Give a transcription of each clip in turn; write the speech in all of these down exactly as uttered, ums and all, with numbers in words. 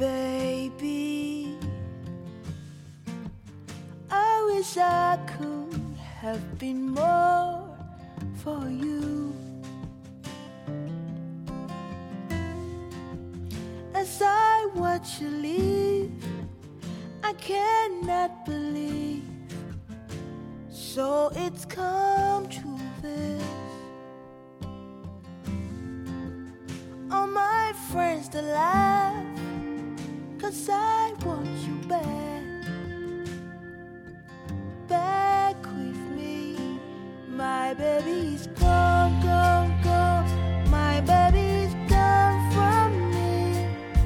baby. I wish I could have been more for you. As I watch you leave, I cannot believe. So it's come to this. All my friends they laugh, 'cause I want you back. Back with me. My baby's gone, gone, gone. My baby's gone from me.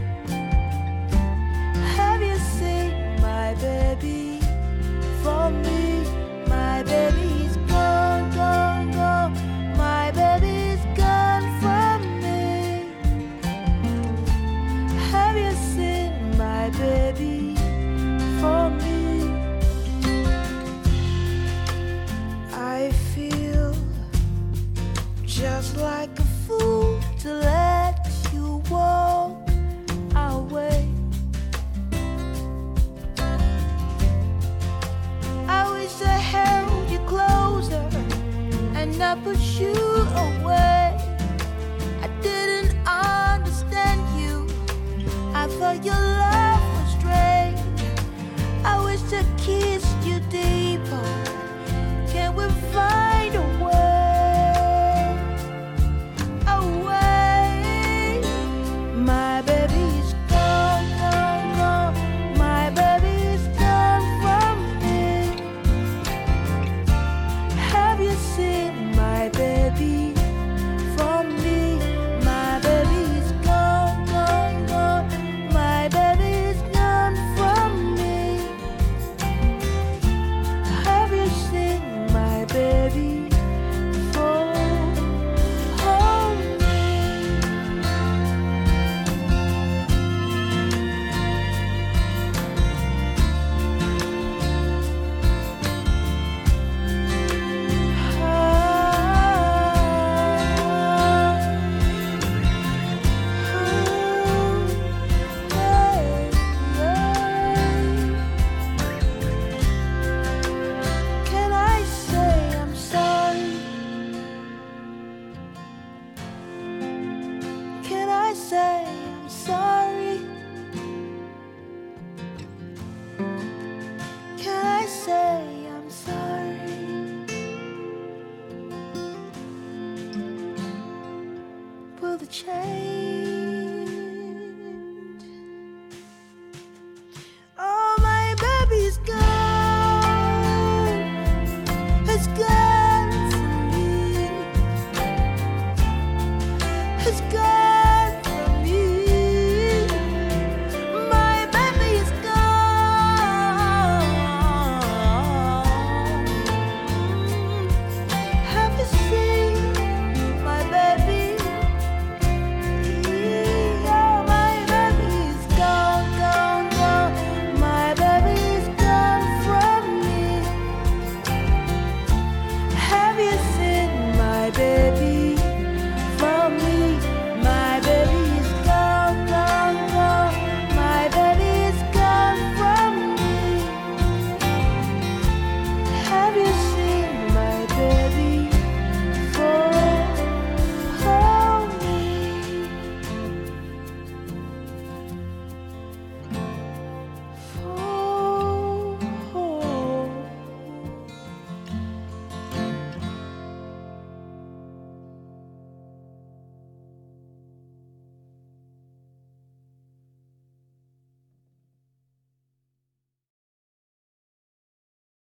Have you seen my baby for me? My baby's gone, gone, gone. My baby's gone from me. Have you seen my baby for me? I feel just like a fool to let you walk away. I wish I held you closer and not put you away.